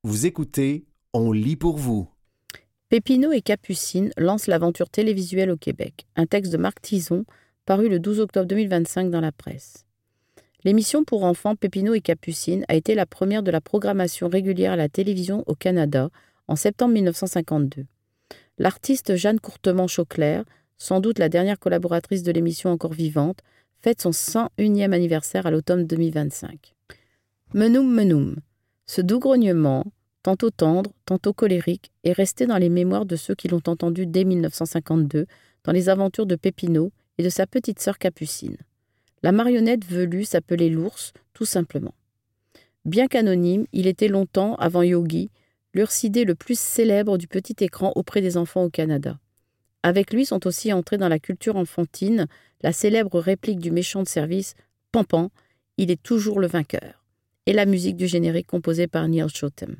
Vous écoutez, on lit pour vous. Pépino et Capucine lancent l'aventure télévisuelle au Québec. Un texte de Marc Tison, paru le 12 octobre 2025 dans la presse. L'émission pour enfants Pépino et Capucine a été la première de la programmation régulière à la télévision au Canada en septembre 1952. L'artiste Jeanne Courtement-Chauclair, sans doute la dernière collaboratrice de l'émission encore vivante, fête son 101e anniversaire à l'automne 2025. Menoum Menoum, ce doux grognement, tantôt tendre, tantôt colérique, est resté dans les mémoires de ceux qui l'ont entendu dès 1952 dans les aventures de Pépino et de sa petite sœur Capucine. La marionnette velue s'appelait l'ours, tout simplement. Bien qu'anonyme, il était longtemps, avant Yogi, l'ursidé le plus célèbre du petit écran auprès des enfants au Canada. Avec lui sont aussi entrés dans la culture enfantine la célèbre réplique du méchant de service « Pampan, il est toujours le vainqueur » et la musique du générique composée par Neil Chotem.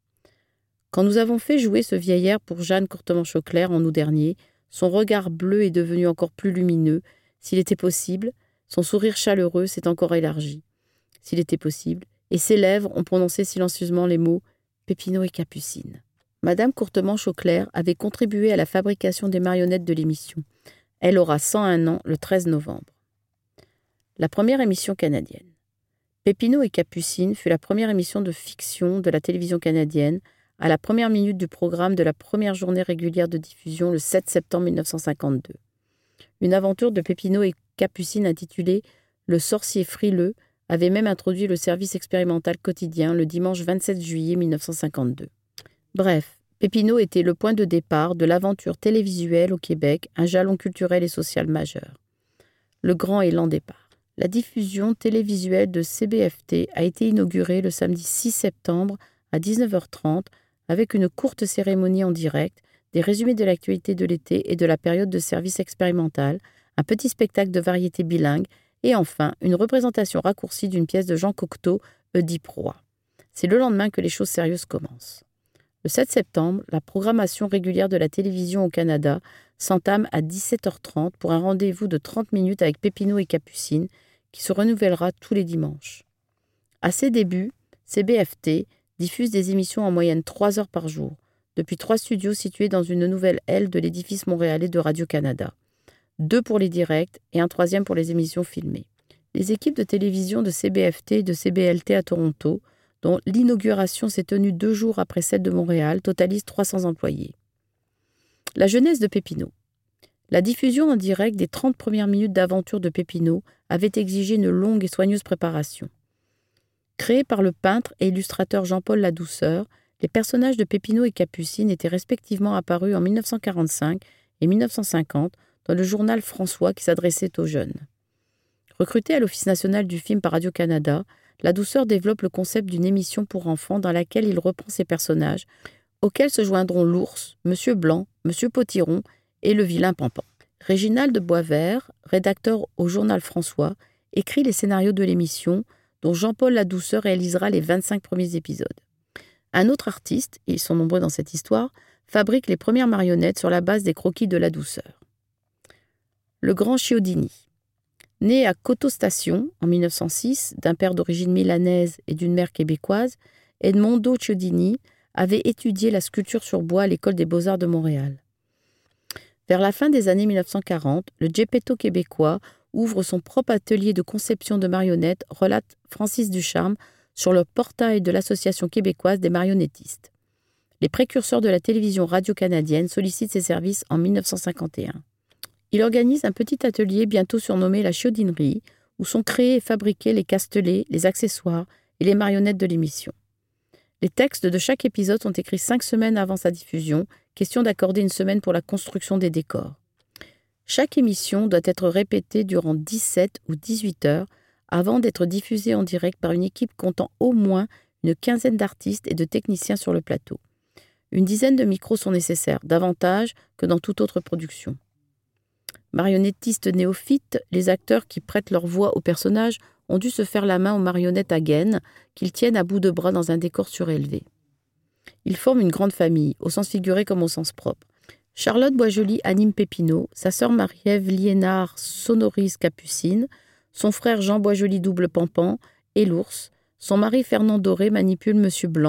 Quand nous avons fait jouer ce vieillard pour Jeanne Courtement-Chauclair en août dernier, son regard bleu est devenu encore plus lumineux. S'il était possible, son sourire chaleureux s'est encore élargi. S'il était possible, et ses lèvres ont prononcé silencieusement les mots « Pépino et Capucine ». Madame Courtement-Chauclair avait contribué à la fabrication des marionnettes de l'émission. Elle aura 101 ans le 13 novembre. La première émission canadienne. Pépino et Capucine fut la première émission de fiction de la télévision canadienne à la première minute du programme de la première journée régulière de diffusion le 7 septembre 1952. Une aventure de Pépino et Capucine intitulée « Le sorcier frileux » avait même introduit le service expérimental quotidien le dimanche 27 juillet 1952. Bref, Pépino était le point de départ de l'aventure télévisuelle au Québec, un jalon culturel et social majeur. Le grand élan départ. La diffusion télévisuelle de CBFT a été inaugurée le samedi 6 septembre à 19h30 avec une courte cérémonie en direct, des résumés de l'actualité de l'été et de la période de service expérimental, un petit spectacle de variété bilingue et enfin une représentation raccourcie d'une pièce de Jean Cocteau, Oedipe Roi. C'est le lendemain que les choses sérieuses commencent. Le 7 septembre, la programmation régulière de la télévision au Canada s'entame à 17h30 pour un rendez-vous de 30 minutes avec Pépino et Capucine qui se renouvellera tous les dimanches. À ses débuts, CBFT diffuse des émissions en moyenne 3 heures par jour, depuis 3 studios situés dans une nouvelle aile de l'édifice montréalais de Radio-Canada. 2 pour les directs et un 3e pour les émissions filmées. Les équipes de télévision de CBFT et de CBLT à Toronto, dont l'inauguration s'est tenue 2 jours après celle de Montréal, totalisent 300 employés. La jeunesse de Pépino. La diffusion en direct des 30 premières minutes d'aventure de Pépino avait exigé une longue et soigneuse préparation. Créés par le peintre et illustrateur Jean-Paul Ladouceur, les personnages de Pépino et Capucine étaient respectivement apparus en 1945 et 1950 dans le journal François qui s'adressait aux jeunes. Recruté à l'Office national du film par Radio-Canada, Ladouceur développe le concept d'une émission pour enfants dans laquelle il reprend ses personnages, auxquels se joindront l'ours, Monsieur Blanc, Monsieur Potiron et le vilain Pampan. Réginald Boisvert, rédacteur au journal François, écrit les scénarios de l'émission, dont Jean-Paul Ladouceur réalisera les 25 premiers épisodes. Un autre artiste, et ils sont nombreux dans cette histoire, fabrique les premières marionnettes sur la base des croquis de Ladouceur. Le grand Chiodini. Né à Coteau-Station en 1906, d'un père d'origine milanaise et d'une mère québécoise, Edmondo Chiodini avait étudié la sculpture sur bois à l'École des beaux-arts de Montréal. Vers la fin des années 1940, le Geppetto québécois ouvre son propre atelier de conception de marionnettes, relate Francis Ducharme sur le portail de l'Association québécoise des marionnettistes. Les précurseurs de la télévision radio-canadienne sollicitent ses services en 1951. Il organise un petit atelier bientôt surnommé la Chiodinerie, où sont créés et fabriqués les castelets, les accessoires et les marionnettes de l'émission. Les textes de chaque épisode sont écrits 5 semaines avant sa diffusion, question d'accorder une semaine pour la construction des décors. Chaque émission doit être répétée durant 17 ou 18 heures avant d'être diffusée en direct par une équipe comptant au moins une quinzaine d'artistes et de techniciens sur le plateau. Une dizaine de micros sont nécessaires, davantage que dans toute autre production. Marionnettistes néophytes, les acteurs qui prêtent leur voix aux personnages ont dû se faire la main aux marionnettes à gaines qu'ils tiennent à bout de bras dans un décor surélevé. Ils forment une grande famille, au sens figuré comme au sens propre. Charlotte Boisjoli anime Pépino, sa sœur Marie-Ève Liénard sonorise Capucine, son frère Jean Boisjoli double Pampan et l'ours, son mari Fernand Doré manipule Monsieur Blanc,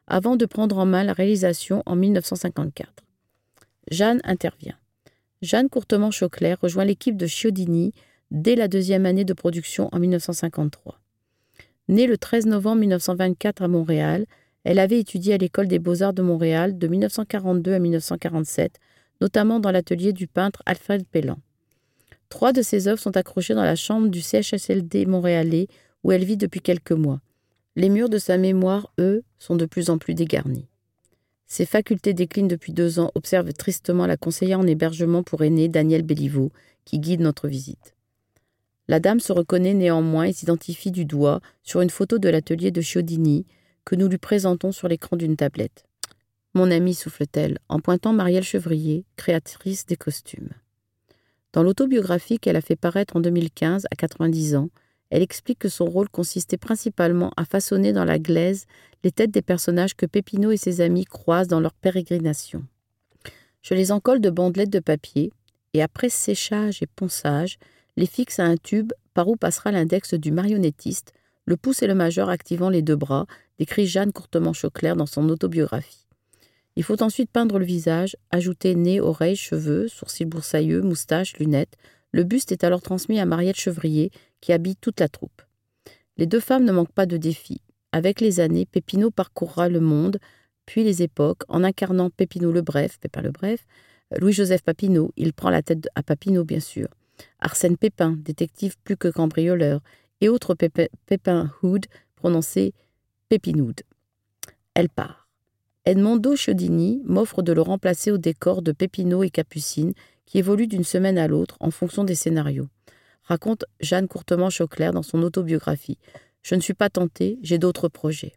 avant de prendre en main la réalisation en 1954. Jeanne intervient. Jeanne Courtemanche-Auclair rejoint l'équipe de Chiodini dès la deuxième année de production en 1953. Née le 13 novembre 1924 à Montréal, elle avait étudié à l'École des beaux-arts de Montréal de 1942 à 1947, notamment dans l'atelier du peintre Alfred Pellan. 3 de ses œuvres sont accrochées dans la chambre du CHSLD montréalais où elle vit depuis quelques mois. Les murs de sa mémoire, eux, sont de plus en plus dégarnis. Ses facultés déclinent depuis 2 ans, observe tristement la conseillère en hébergement pour aînés Danielle Béliveau, qui guide notre visite. La dame se reconnaît néanmoins et s'identifie du doigt sur une photo de l'atelier de Chiodini que nous lui présentons sur l'écran d'une tablette. « Mon amie », souffle-t-elle, en pointant Marielle Chevrier, créatrice des costumes. Dans l'autobiographie qu'elle a fait paraître en 2015, à 90 ans, elle explique que son rôle consistait principalement à façonner dans la glaise les têtes des personnages que Pépinot et ses amis croisent dans leur pérégrination. Je les encolle de bandelettes de papier et après séchage et ponçage, les fixe à un tube par où passera l'index du marionnettiste, le pouce et le majeur activant les 2 bras, décrit Jeanne Courtemanche-Auclair dans son autobiographie. Il faut ensuite peindre le visage, ajouter nez, oreilles, cheveux, sourcils broussailleux, moustaches, lunettes. Le buste est alors transmis à Marielle Chevrier, qui habille toute la troupe. Les 2 femmes ne manquent pas de défis. Avec les années, Pépinot parcourra le monde, puis les époques, en incarnant Pépinot le Bref, Pépin le Bref, Louis-Joseph Papineau, il prend la tête à Papineau bien sûr, Arsène Pépin, détective plus que cambrioleur, et autres Pépin Hood, prononcé Pépinoud. Elle part. Edmondo Chiodini m'offre de le remplacer au décor de Pépinot et Capucine, qui évolue d'une semaine à l'autre en fonction des scénarios, raconte Jeanne Courtemanche-Auclair dans son autobiographie. Je ne suis pas tentée, j'ai d'autres projets.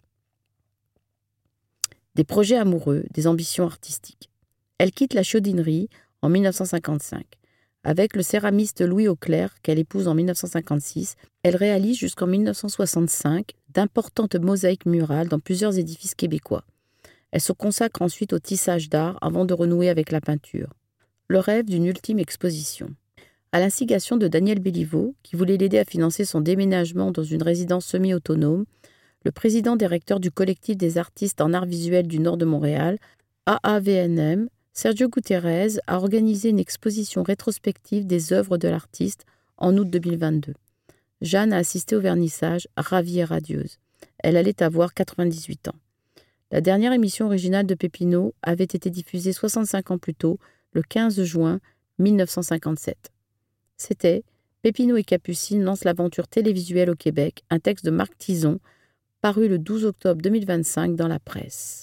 Des projets amoureux, des ambitions artistiques. Elle quitte la chiodinerie en 1955. Avec le céramiste Louis Auclair, qu'elle épouse en 1956, elle réalise jusqu'en 1965 d'importantes mosaïques murales dans plusieurs édifices québécois. Elle se consacre ensuite au tissage d'art avant de renouer avec la peinture. Le rêve d'une ultime exposition. À l'instigation de Danielle Béliveau, qui voulait l'aider à financer son déménagement dans une résidence semi-autonome, le président directeur du collectif des artistes en art visuel du nord de Montréal, AAVNM, Sergio Gutiérrez, a organisé une exposition rétrospective des œuvres de l'artiste en août 2022. Jeanne a assisté au vernissage, ravie et radieuse. Elle allait avoir 98 ans. La dernière émission originale de Pépinot avait été diffusée 65 ans plus tôt, le 15 juin 1957. C'était « Pépinot et Capucine lancent l'aventure télévisuelle au Québec », un texte de Marc Tison, paru le 12 octobre 2025 dans la presse.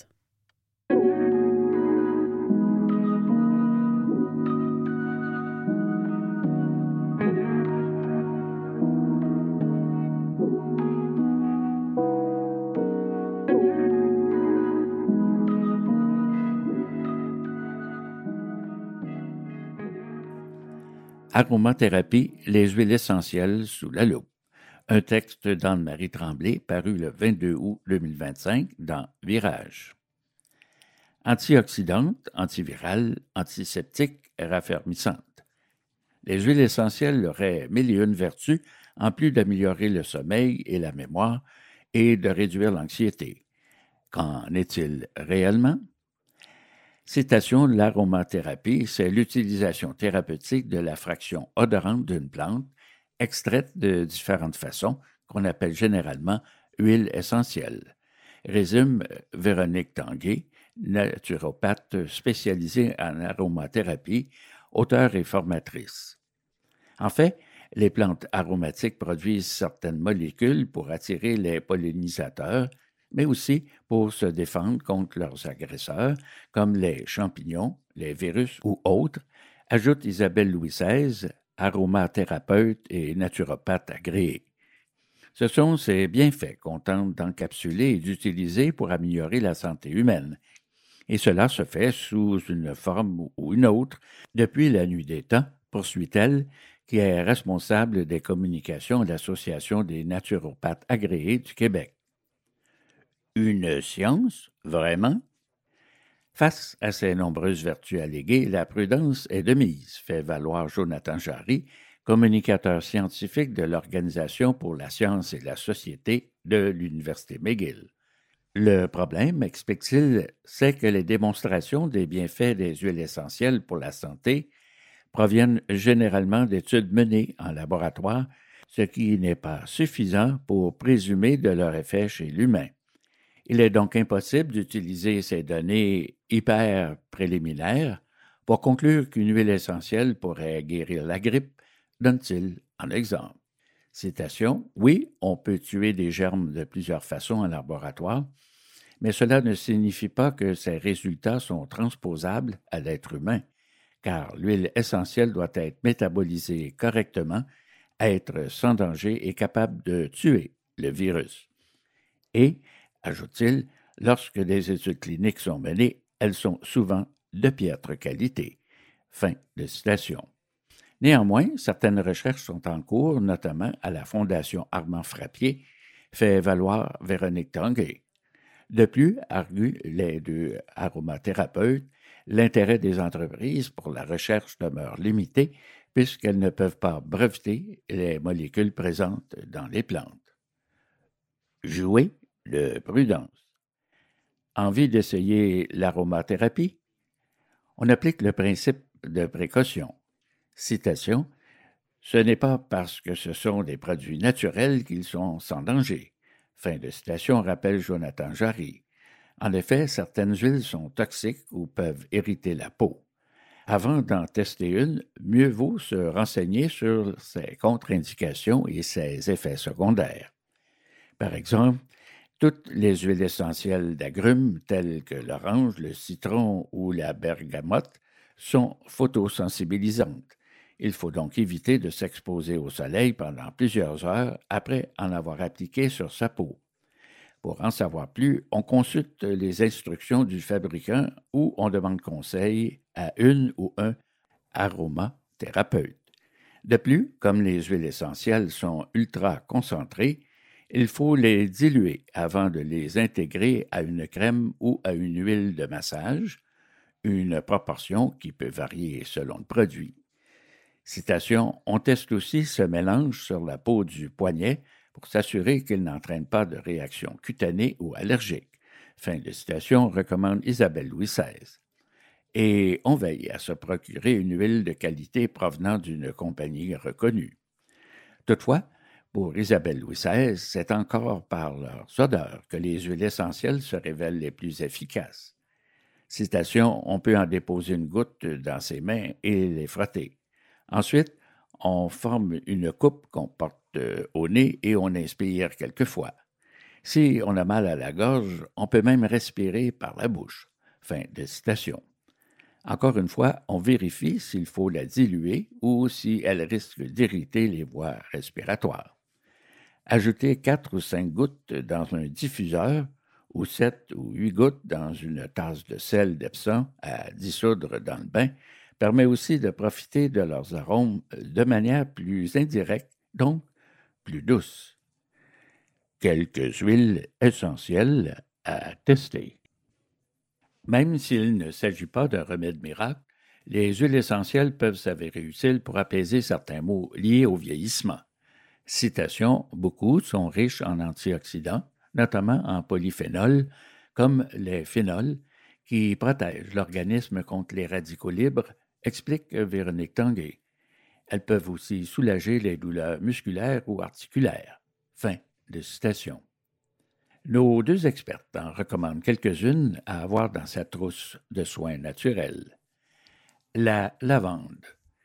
Aromathérapie, les huiles essentielles sous la loupe. Un texte d'Anne-Marie Tremblay paru le 22 août 2025 dans Virage. Antioxydante, antivirale, antiseptique, raffermissante. Les huiles essentielles auraient 1001 vertus, en plus d'améliorer le sommeil et la mémoire et de réduire l'anxiété. Qu'en est-il réellement? Citation, l'aromathérapie, c'est l'utilisation thérapeutique de la fraction odorante d'une plante, extraite de différentes façons, qu'on appelle généralement huile essentielle. Résume Véronique Tanguay, naturopathe spécialisée en aromathérapie, auteure et formatrice. En fait, les plantes aromatiques produisent certaines molécules pour attirer les pollinisateurs, mais aussi pour se défendre contre leurs agresseurs, comme les champignons, les virus ou autres, ajoute Isabelle Louis XVI, aromathérapeute et naturopathe agréée. Ce sont ces bienfaits qu'on tente d'encapsuler et d'utiliser pour améliorer la santé humaine. Et cela se fait sous une forme ou une autre depuis la nuit des temps, poursuit-elle, qui est responsable des communications de l'Association des naturopathes agréés du Québec. Une science, vraiment? Face à ces nombreuses vertus alléguées, la prudence est de mise, fait valoir Jonathan Jarry, communicateur scientifique de l'Organisation pour la science et la société de l'Université McGill. Le problème, explique-t-il, c'est que les démonstrations des bienfaits des huiles essentielles pour la santé proviennent généralement d'études menées en laboratoire, ce qui n'est pas suffisant pour présumer de leur effet chez l'humain. Il est donc impossible d'utiliser ces données hyper préliminaires pour conclure qu'une huile essentielle pourrait guérir la grippe, donne-t-il en exemple. Citation: oui, on peut tuer des germes de plusieurs façons en laboratoire, mais cela ne signifie pas que ces résultats sont transposables à l'être humain, car l'huile essentielle doit être métabolisée correctement, être sans danger et capable de tuer le virus. Et, ajoute-t-il, lorsque des études cliniques sont menées, elles sont souvent de piètre qualité. Fin de citation. Néanmoins, certaines recherches sont en cours, notamment à la Fondation Armand Frappier, fait valoir Véronique Tanguay. De plus, arguent les deux aromathérapeutes, l'intérêt des entreprises pour la recherche demeure limité puisqu'elles ne peuvent pas breveter les molécules présentes dans les plantes. Jouer de prudence. Envie d'essayer l'aromathérapie? On applique le principe de précaution. Citation: ce n'est pas parce que ce sont des produits naturels qu'ils sont sans danger. Fin de citation, rappelle Jonathan Jarry. En effet, certaines huiles sont toxiques ou peuvent irriter la peau. Avant d'en tester une, mieux vaut se renseigner sur ses contre-indications et ses effets secondaires. Par exemple, toutes les huiles essentielles d'agrumes telles que l'orange, le citron ou la bergamote sont photosensibilisantes. Il faut donc éviter de s'exposer au soleil pendant plusieurs heures après en avoir appliqué sur sa peau. Pour en savoir plus, on consulte les instructions du fabricant ou on demande conseil à une ou un aromathérapeute. De plus, comme les huiles essentielles sont ultra concentrées, il faut les diluer avant de les intégrer à une crème ou à une huile de massage, une proportion qui peut varier selon le produit. Citation: on teste aussi ce mélange sur la peau du poignet pour s'assurer qu'il n'entraîne pas de réaction cutanée ou allergique. Fin de citation, recommande Isabelle Louis XVI. Et on veille à se procurer une huile de qualité provenant d'une compagnie reconnue. Toutefois, pour Isabelle Louis XVI, c'est encore par leurs odeurs que les huiles essentielles se révèlent les plus efficaces. Citation: on peut en déposer une goutte dans ses mains et les frotter. Ensuite, on forme une coupe qu'on porte au nez et on inspire quelquefois. Si on a mal à la gorge, on peut même respirer par la bouche. Fin de citation. Encore une fois, on vérifie s'il faut la diluer ou si elle risque d'irriter les voies respiratoires. Ajoutez 4 ou 5 gouttes dans un diffuseur ou 7 ou 8 gouttes dans une tasse de sel d'Epsom à dissoudre dans le bain permet aussi de profiter de leurs arômes de manière plus indirecte, donc plus douce. Quelques huiles essentielles à tester. Même s'il ne s'agit pas d'un remède miracle, les huiles essentielles peuvent s'avérer utiles pour apaiser certains maux liés au vieillissement. Citation: beaucoup sont riches en antioxydants, notamment en polyphénols, comme les phénols, qui protègent l'organisme contre les radicaux libres, explique Véronique Tanguay. Elles peuvent aussi soulager les douleurs musculaires ou articulaires. Fin de citation. Nos deux expertes en recommandent quelques-unes à avoir dans sa trousse de soins naturels. La lavande.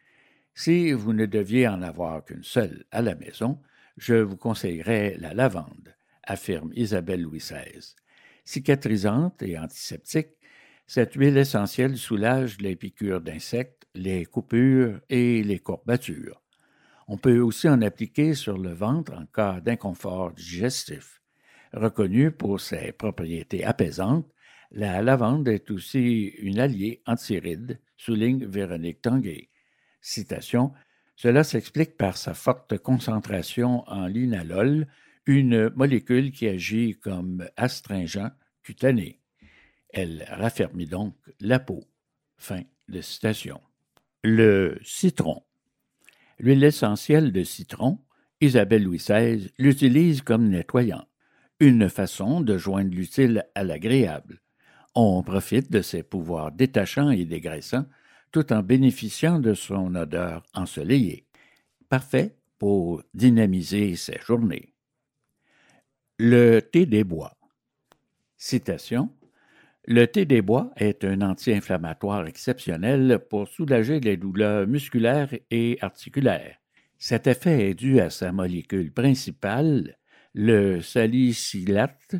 Si vous ne deviez en avoir qu'une seule à la maison, je vous conseillerais la lavande, affirme Isabelle Louis XVI. Cicatrisante et antiseptique, cette huile essentielle soulage les piqûres d'insectes, les coupures et les courbatures. On peut aussi en appliquer sur le ventre en cas d'inconfort digestif. Reconnue pour ses propriétés apaisantes, la lavande est aussi une alliée anti-rides, souligne Véronique Tanguay. Citation: cela s'explique par sa forte concentration en linalol, une molécule qui agit comme astringent cutané. Elle raffermit donc la peau. Fin de citation. Le citron. L'huile essentielle de citron, Isabelle Louis XVI l'utilise comme nettoyant. une façon de joindre l'utile à l'agréable. On profite de ses pouvoirs détachants et dégraissants tout en bénéficiant de son odeur ensoleillée. Parfait pour dynamiser ses journées. Le thé des bois. Citation. Le thé des bois est un anti-inflammatoire exceptionnel pour soulager les douleurs musculaires et articulaires. Cet effet est dû à sa molécule principale, le salicylate,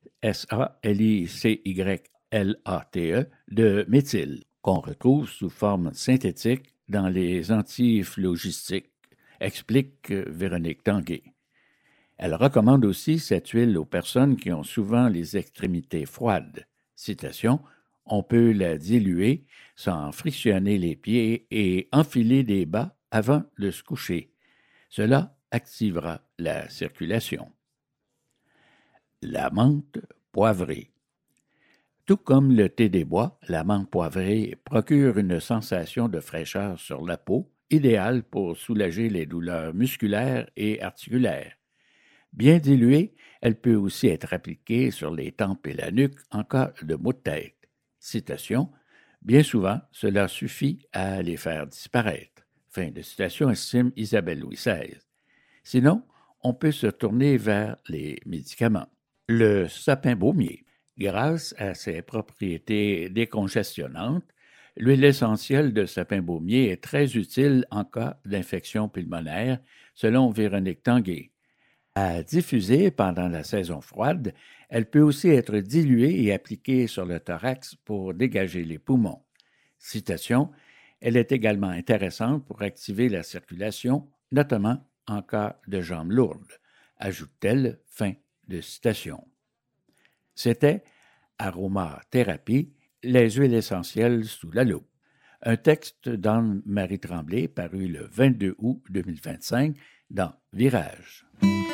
SALICYLATE, de méthyle, qu'on retrouve sous forme synthétique dans les antiphlogistiques, explique Véronique Tanguay. Elle recommande aussi cette huile aux personnes qui ont souvent les extrémités froides. Citation, « On peut la diluer sans frictionner les pieds et enfiler des bas avant de se coucher. Cela activera la circulation. » La menthe poivrée. Tout comme le thé des bois, la menthe poivrée procure une sensation de fraîcheur sur la peau, idéale pour soulager les douleurs musculaires et articulaires. Bien diluée, elle peut aussi être appliquée sur les tempes et la nuque en cas de maux de tête. Citation, « Bien souvent, cela suffit à les faire disparaître. » Fin de citation, estime Isabelle Louis XVI. Sinon, on peut se tourner vers les médicaments. Le sapin baumier. Grâce à ses propriétés décongestionnantes, l'huile essentielle de sapin baumier est très utile en cas d'infection pulmonaire, selon Véronique Tanguay. À diffuser pendant la saison froide, elle peut aussi être diluée et appliquée sur le thorax pour dégager les poumons. Citation, « Elle est également intéressante pour activer la circulation, notamment en cas de jambes lourdes », ajoute-t-elle, fin de citation. C'était Aromathérapie, les huiles essentielles sous la loupe. Un texte d'Anne-Marie Tremblay paru le 22 août 2025 dans Virage.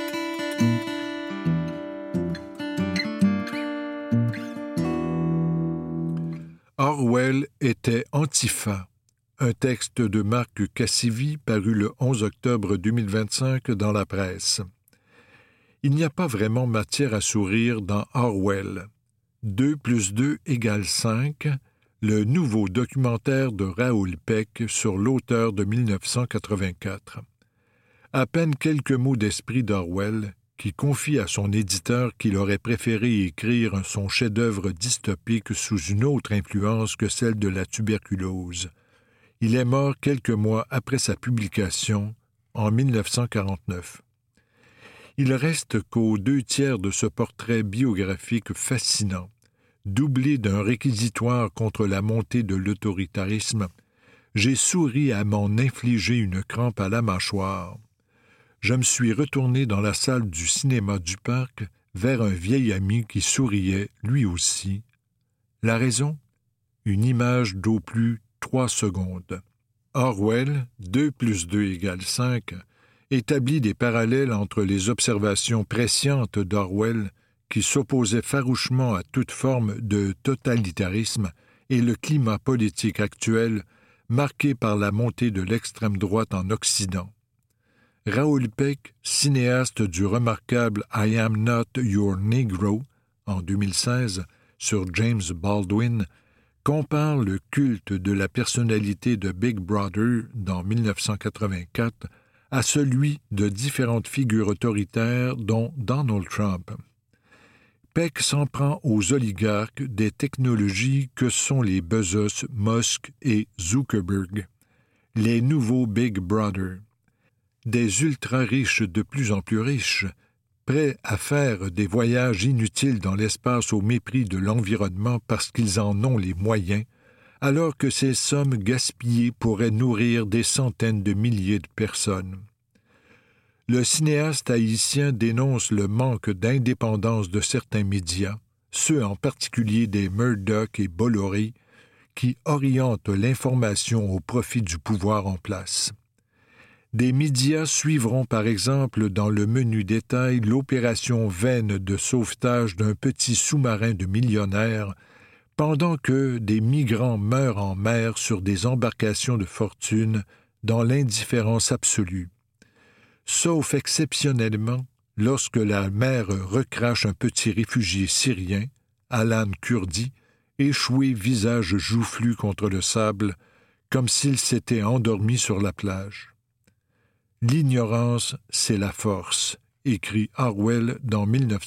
Orwell était Antifa, un texte de Marc Cassivi paru le 11 octobre 2025 dans la presse. Il n'y a pas vraiment matière à sourire dans Orwell. 2 + 2 = 5, le nouveau documentaire de Raoul Peck sur l'auteur de 1984. À peine quelques mots d'esprit d'Orwell, qui confie à son éditeur qu'il aurait préféré écrire son chef-d'œuvre dystopique sous une autre influence que celle de la tuberculose. Il est mort quelques mois après sa publication, en 1949. Il reste qu'aux 2/3 de ce portrait biographique fascinant, doublé d'un réquisitoire contre la montée de l'autoritarisme, j'ai souri à m'en infliger une crampe à la mâchoire. Je me suis retourné dans la salle du cinéma du parc vers un vieil ami qui souriait, lui aussi. La raison? Une image d'au plus 3 secondes. Orwell, 2 + 2 = 5, établit des parallèles entre les observations prescientes d'Orwell, qui s'opposait farouchement à toute forme de totalitarisme, et le climat politique actuel, marqué par la montée de l'extrême droite en Occident. Raoul Peck, cinéaste du remarquable I Am Not Your Negro, en 2016, sur James Baldwin, compare le culte de la personnalité de Big Brother dans 1984 à celui de différentes figures autoritaires dont Donald Trump. Peck s'en prend aux oligarques des technologies que sont les Bezos, Musk et Zuckerberg, les nouveaux Big Brother. Des ultra-riches de plus en plus riches, prêts à faire des voyages inutiles dans l'espace au mépris de l'environnement parce qu'ils en ont les moyens, alors que ces sommes gaspillées pourraient nourrir des centaines de milliers de personnes. Le cinéaste haïtien dénonce le manque d'indépendance de certains médias, ceux en particulier des Murdoch et Bolloré, qui orientent l'information au profit du pouvoir en place. Des médias suivront par exemple dans le menu détail l'opération vaine de sauvetage d'un petit sous-marin de millionnaires, pendant que des migrants meurent en mer sur des embarcations de fortune dans l'indifférence absolue. Sauf exceptionnellement, lorsque la mer recrache un petit réfugié syrien, Alan Kurdi, échoué visage joufflu contre le sable, comme s'il s'était endormi sur la plage. « L'ignorance, c'est la force », écrit Orwell dans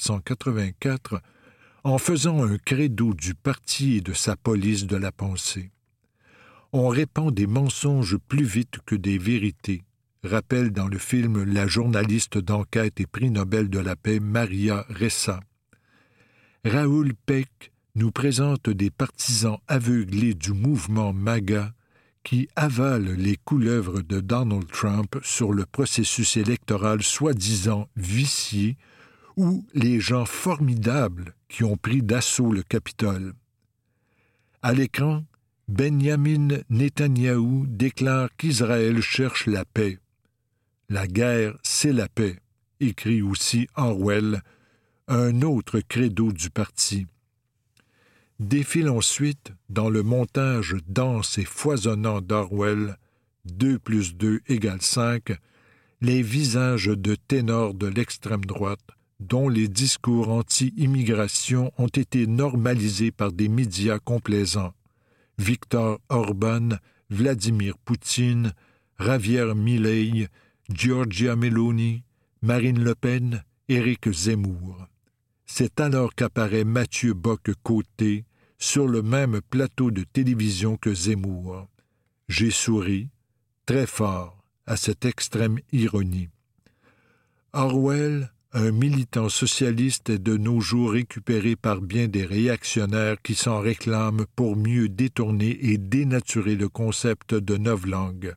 1984, en faisant un credo du parti et de sa police de la pensée. On répand des mensonges plus vite que des vérités, rappelle dans le film la journaliste d'enquête et prix Nobel de la paix Maria Ressa. Raoul Peck nous présente des partisans aveuglés du mouvement MAGA qui avalent les couleuvres de Donald Trump sur le processus électoral soi-disant vicié ou les gens formidables qui ont pris d'assaut le Capitole. À l'écran, Benjamin Netanyahou déclare qu'Israël cherche la paix. La guerre, c'est la paix, écrit aussi Orwell, un autre credo du parti. Défile ensuite, dans le montage dense et foisonnant d'Orwell, 2 + 2 = 5, les visages de ténors de l'extrême droite, dont les discours anti-immigration ont été normalisés par des médias complaisants. Viktor Orban, Vladimir Poutine, Javier Milei, Giorgia Meloni, Marine Le Pen, Éric Zemmour. C'est alors qu'apparaît Mathieu Bock-Côté sur le même plateau de télévision que Zemmour. J'ai souri, très fort, à cette extrême ironie. Orwell, un militant socialiste, est de nos jours récupéré par bien des réactionnaires qui s'en réclament pour mieux détourner et dénaturer le concept de novlangue.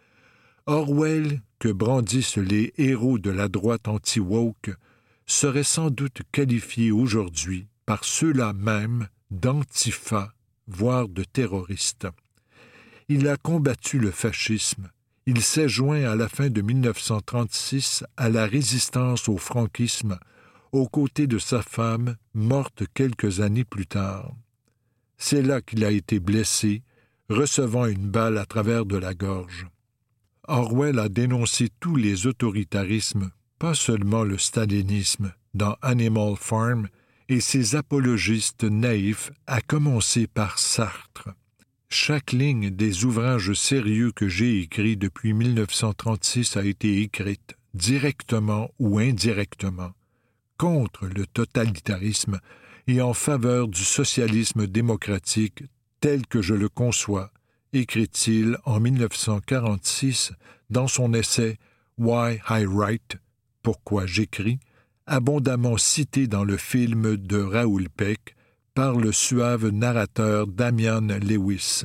Orwell, que brandissent les héros de la droite anti-woke, serait sans doute qualifié aujourd'hui par ceux-là même d'antifa, voire de terroristes. Il a combattu le fascisme. Il s'est joint à la fin de 1936 à la résistance au franquisme, aux côtés de sa femme, morte quelques années plus tard. C'est là qu'il a été blessé, recevant une balle à travers de la gorge. Orwell a dénoncé tous les autoritarismes, pas seulement le stalinisme, dans Animal Farm, et ses apologistes naïfs, à commencer par Sartre. Chaque ligne des ouvrages sérieux que j'ai écrits depuis 1936 a été écrite, directement ou indirectement, contre le totalitarisme et en faveur du socialisme démocratique tel que je le conçois, écrit-il en 1946 dans son essai « Why I Write » « Pourquoi j'écris », abondamment cité dans le film de Raoul Peck par le suave narrateur Damian Lewis.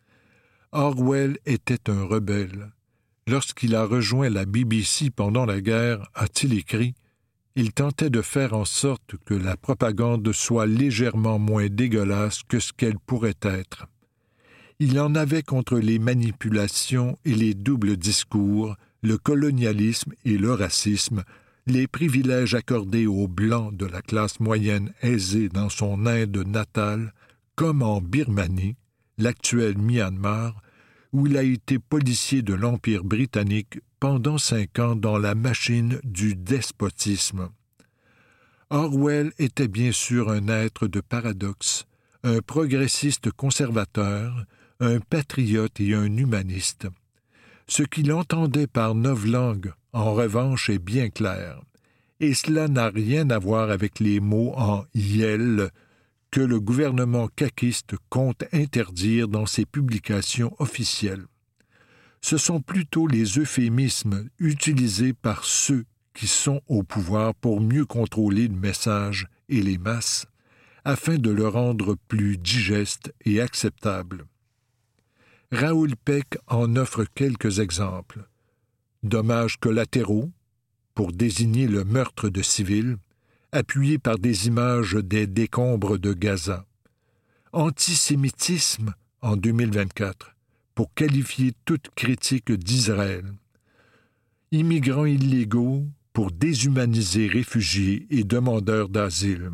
Orwell était un rebelle. Lorsqu'il a rejoint la BBC pendant la guerre, a-t-il écrit, il tentait de faire en sorte que la propagande soit légèrement moins dégueulasse que ce qu'elle pourrait être. Il en avait contre les manipulations et les doubles discours, le colonialisme et le racisme, les privilèges accordés aux Blancs de la classe moyenne aisée dans son Inde natale, comme en Birmanie, l'actuel Myanmar, où il a été policier de l'Empire britannique pendant 5 ans dans la machine du despotisme. Orwell était bien sûr un être de paradoxe, un progressiste conservateur, un patriote et un humaniste. Ce qu'il entendait par novlangue, en revanche, est bien clair, et cela n'a rien à voir avec les mots en « yel » que le gouvernement caquiste compte interdire dans ses publications officielles. Ce sont plutôt les euphémismes utilisés par ceux qui sont au pouvoir pour mieux contrôler le message et les masses, afin de le rendre plus digeste et acceptable. Raoul Peck en offre quelques exemples. Dommages collatéraux, pour désigner le meurtre de civils, appuyé par des images des décombres de Gaza. Antisémitisme en 2024, pour qualifier toute critique d'Israël. Immigrants illégaux, pour déshumaniser réfugiés et demandeurs d'asile.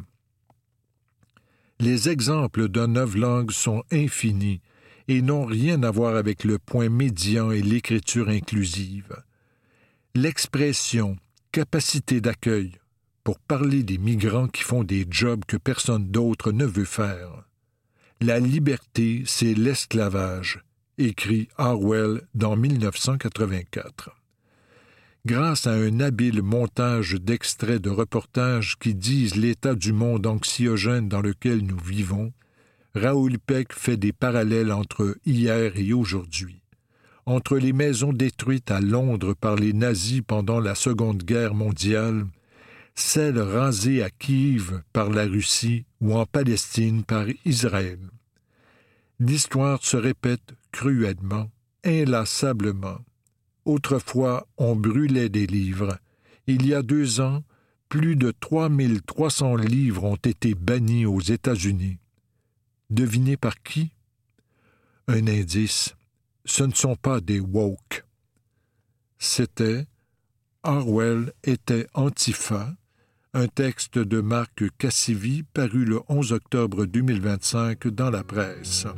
Les exemples de novlangue sont infinis et n'ont rien à voir avec le point médian et l'écriture inclusive. L'expression « capacité d'accueil pour parler des migrants qui font des jobs que personne d'autre ne veut faire. La liberté, c'est l'esclavage, écrit Orwell dans 1984. Grâce à un habile montage d'extraits de reportages qui disent l'état du monde anxiogène dans lequel nous vivons, Raoul Peck fait des parallèles entre hier et aujourd'hui, entre les maisons détruites à Londres par les nazis pendant la Seconde Guerre mondiale, celles rasées à Kiev par la Russie ou en Palestine par Israël. L'histoire se répète cruellement, inlassablement. Autrefois, on brûlait des livres. Il y a 2 ans, plus de 3300 livres ont été bannis aux États-Unis. Devinez par qui? Un indice. Ce ne sont pas des woke. C'était « Orwell était Antifa », un texte de Marc Cassivi paru le 11 octobre 2025 dans la presse.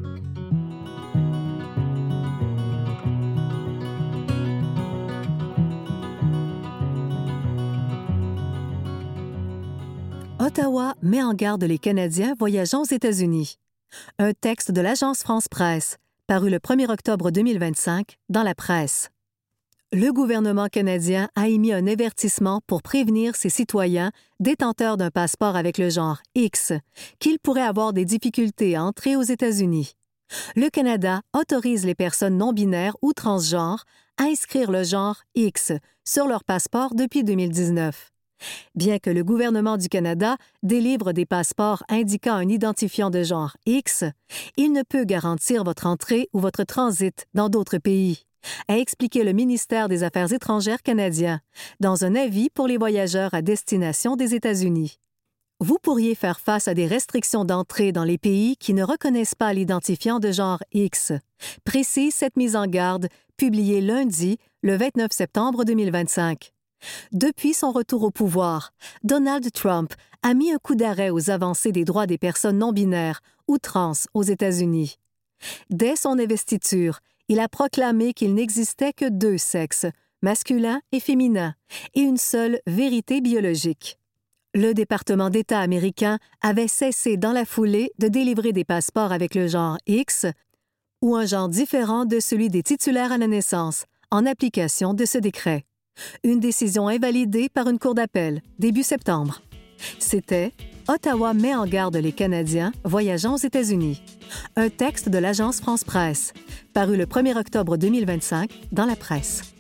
Ottawa met en garde les Canadiens voyageant aux États-Unis. Un texte de l'agence France-Presse, paru le 1er octobre 2025 dans la presse. Le gouvernement canadien a émis un avertissement pour prévenir ses citoyens détenteurs d'un passeport avec le genre X qu'ils pourraient avoir des difficultés à entrer aux États-Unis. Le Canada autorise les personnes non-binaires ou transgenres à inscrire le genre X sur leur passeport depuis 2019. Bien que le gouvernement du Canada délivre des passeports indiquant un identifiant de genre X, il ne peut garantir votre entrée ou votre transit dans d'autres pays, a expliqué le ministère des Affaires étrangères canadien dans un avis pour les voyageurs à destination des États-Unis. Vous pourriez faire face à des restrictions d'entrée dans les pays qui ne reconnaissent pas l'identifiant de genre X, précise cette mise en garde publiée lundi, le 29 septembre 2025. Depuis son retour au pouvoir, Donald Trump a mis un coup d'arrêt aux avancées des droits des personnes non-binaires ou trans aux États-Unis. Dès son investiture, il a proclamé qu'il n'existait que 2 sexes, masculin et féminin, et une seule vérité biologique. Le département d'État américain avait cessé dans la foulée de délivrer des passeports avec le genre X ou un genre différent de celui des titulaires à la naissance, en application de ce décret. Une décision invalidée par une cour d'appel, début septembre. C'était « Ottawa met en garde les Canadiens voyageant aux États-Unis », un texte de l'agence France-Presse, paru le 1er octobre 2025 dans la presse.